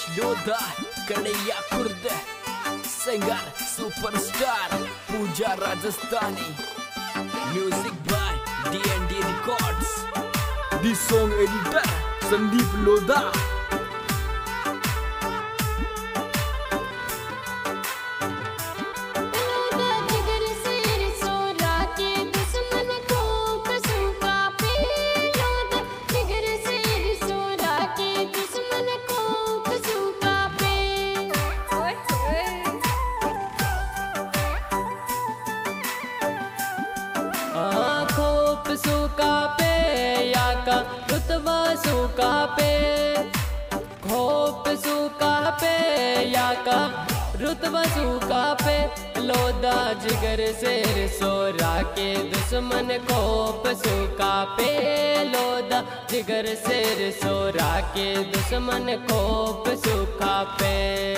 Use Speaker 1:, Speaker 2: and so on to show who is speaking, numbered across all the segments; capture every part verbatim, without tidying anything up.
Speaker 1: Lodha Kanhaiya Khurd singer superstar Pooja Rajasthani music by D N D records the song editor Sandeep Lodha.
Speaker 2: सूखा पे या का रुतबा सूखा पे खोप सूखा पे या का रुतबा सूखा पे लोधा जिगर शेर सोरा के दुश्मन खोप सूखा पे लोधा जिगर शेर सोरा के दुश्मन खोप सूखा पे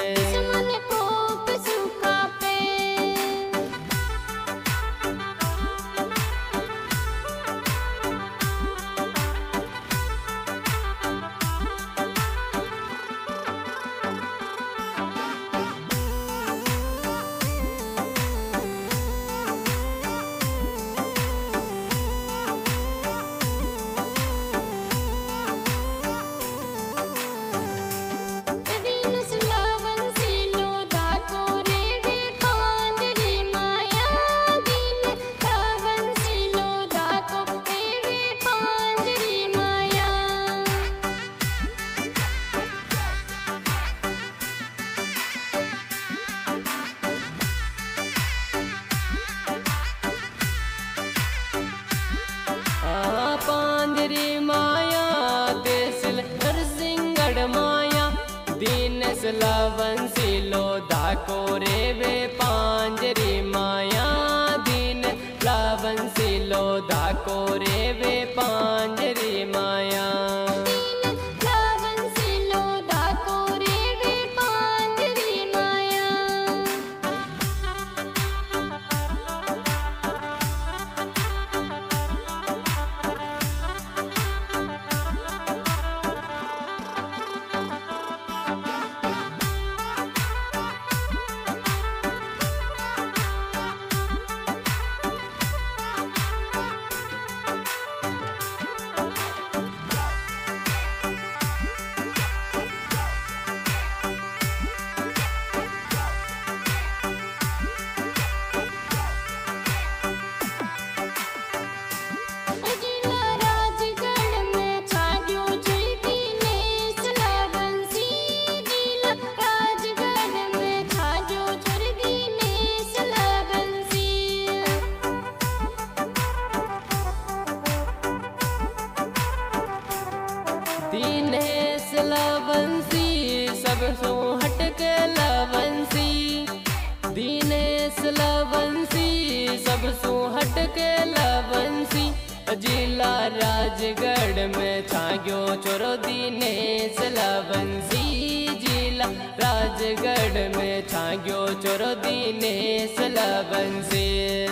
Speaker 2: लवंसी लोधा को रेवे पांजरी माया दीन लवंसी लोधा को रेवे पांजरी माया दीनेश लवंसी सबसो हटके लवंसी दीनेश लवंसी सबसो हटके लवंसी जिला राजगढ़ में छाग्यो चोरो दीनेश लवंसी जिला राजगढ़ में छाग्यो चोरो दीनेश लवंसी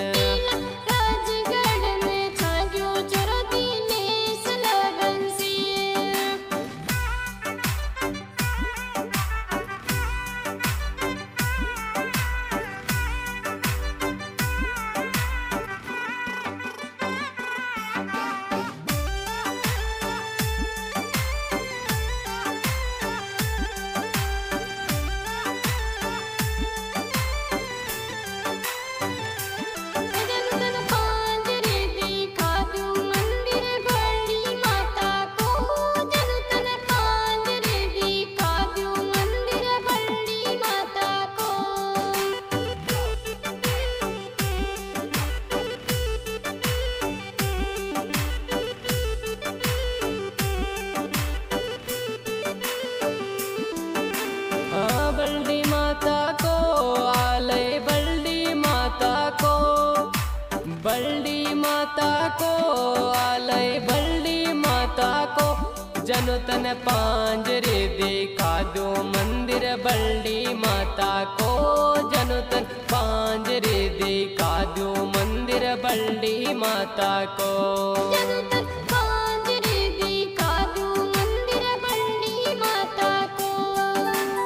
Speaker 2: बल्डी माता को आलय बल्डी माता को बल्डी माता को आलय बल्डी माता को जनुतन पांजरे देखा दो मंदिर बल्डी माता को जनुतन पांजरे देखा दो मंदिर बल्डी माता को
Speaker 3: पांजरे देखा दो मंदिर बल्डी माता को।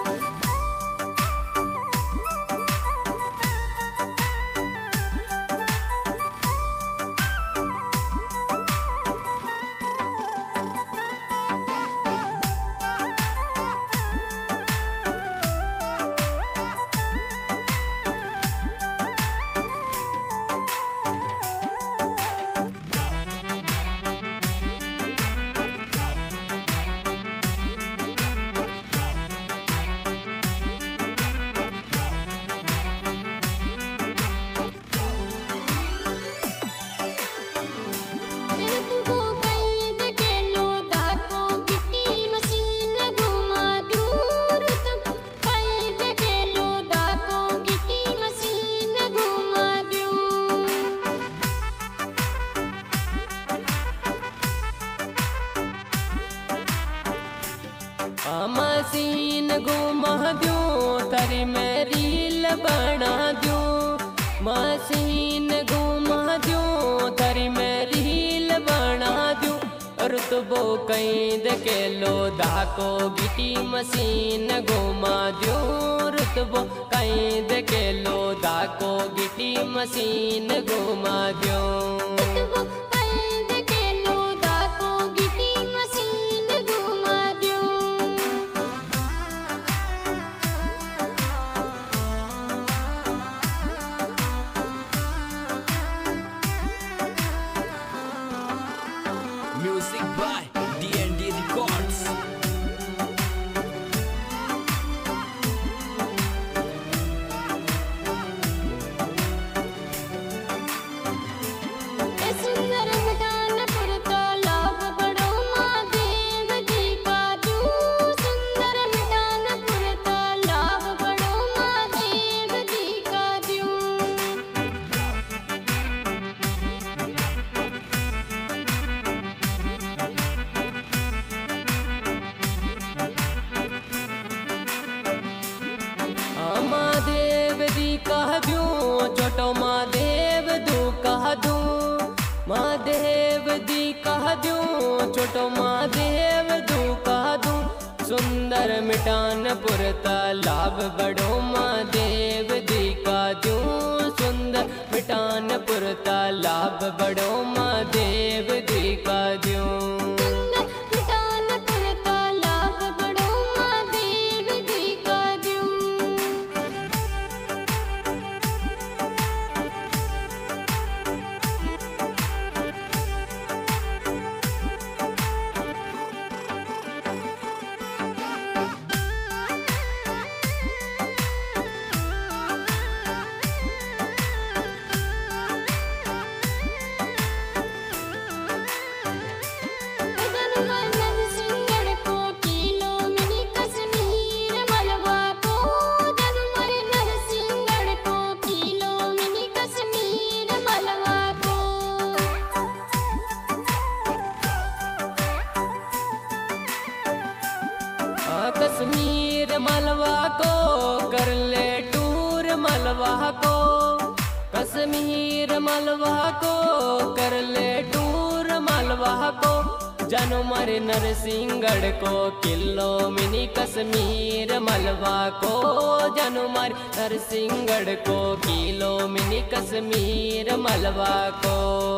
Speaker 2: मशीन घुमा दूं थारी में रील बना दूं, मशीन घुमा दूं थारी में रील बना दूं। रुतबो कहीं देखे लो दाको गिटी मशीन घुमा दूं, रुतबो कहीं देखे लो दाको गिटी मशीन घुमा दूं।
Speaker 1: Music by D and D Records.
Speaker 3: सुंदर मकान पुरता लाभ बड़ो महादेव जी का दू, सुंदर मकान पुरता लाभ बड़ो महादेव जी का दू।
Speaker 2: महादेव दी कह दूं छोटो महादेव दू कह दूं, महादेव दी कह दूं छोटो महादेव दू कह दूं। सुंदर मिटान पुरता लाभ बड़ो महादेव दी का दूं, सुंदर मिटान पुरता लाभ बड़ो महादेव दी का दूं। कश्मीर मलवा को कर ले टूर मलवा को, कश्मीर मलवा को कर ले टूर मलवा को। जानो मारे नरसिंहगढ़ को किलो मिनी कश्मीर मलवा को, जानो मारे नरसिंहगढ़ को किलो मिनी कश्मीर मलवा को।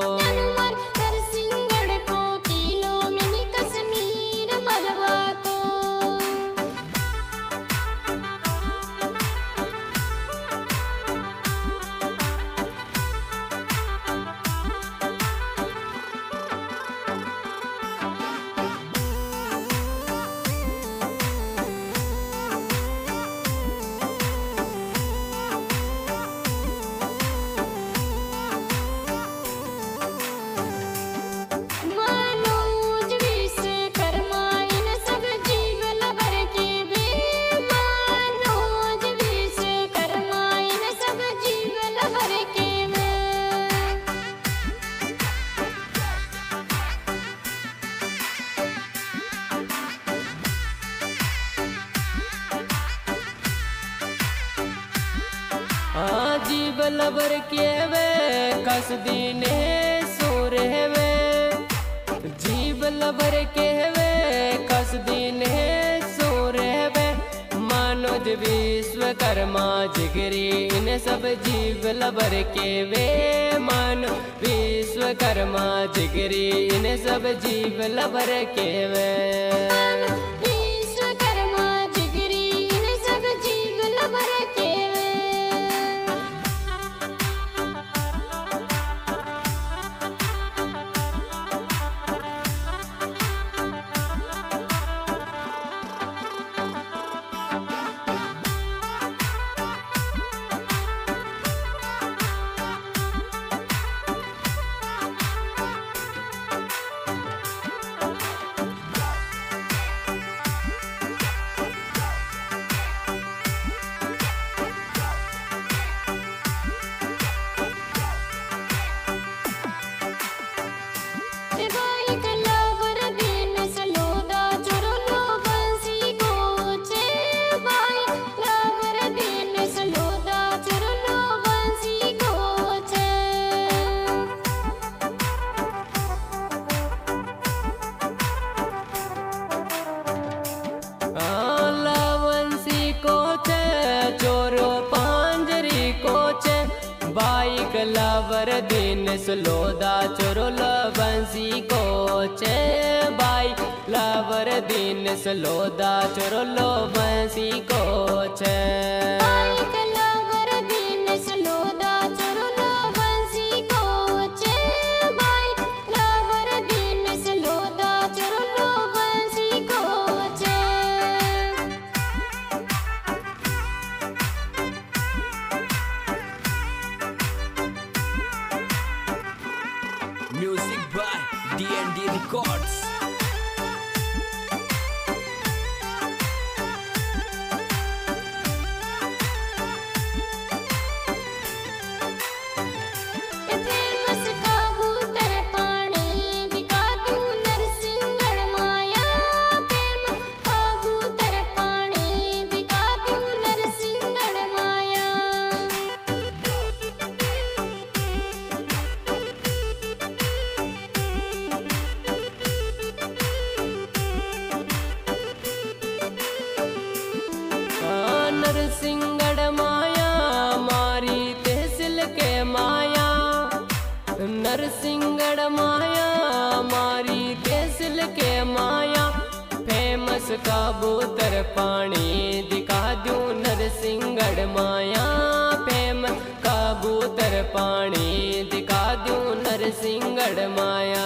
Speaker 2: जीव लबर के वे कस दीने सोरे वे, जीव लबर के वे कस दीने सोरे वे। मनोज विश्वकर्मा जिगरी इन सब जीव लबर के वे, मानो विश्वकर्मा जिगरी इन सब जीव लबर के वे। लावर दिन सलोदा चोरल बंसी कोचे भाई लावर दिन सलोदा चोरल बंसी कोचे
Speaker 1: Music by D and D Records.
Speaker 2: नरसिंगड़ माया मारी तहसील के माया नरसिंगड़ माया मारी तहसील के माया फेमस कबूतर पानी दिखा दूं नरसिंगड़ माया फेमस कबूतर पानी दिखा दूं नरसिंगड़ माया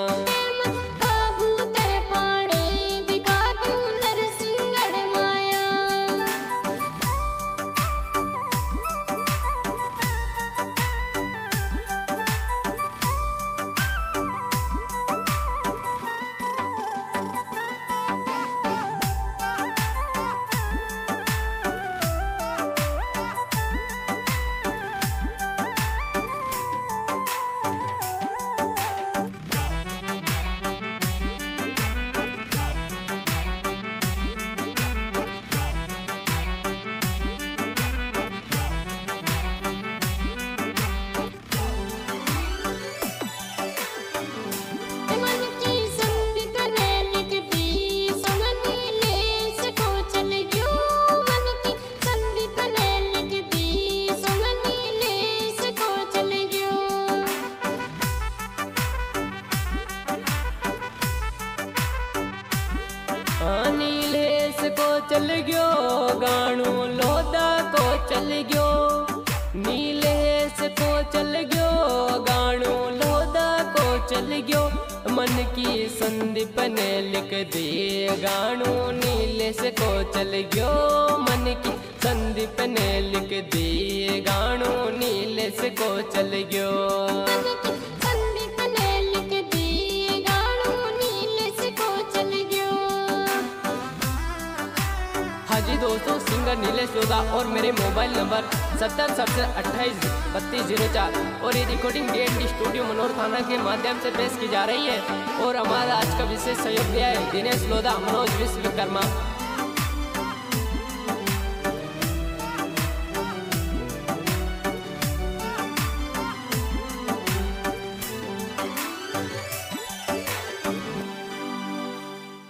Speaker 2: नीलेश को चल गयो गाणू लोदा को चल गयो नीलेश को चल गयो गाणू लोदा को चल गयो मन की संदीप ने लिख दी गाणू नीलेश को चल गयो मन की संदीप ने लिख दी गाणू नीलेश को चल गयो जी दोस्तों सिंगर नीलेश लोधा और मेरे मोबाइल नंबर सत्तर सड़सठ अट्ठाईस बत्तीस जीरो चार और ये recording D N D studio Manor थाना के माध्यम से पेश की जा रही है और हमारा आज का विशेष सहयोग दिया है दिनेश लोधा मनोज विश्वकर्मा।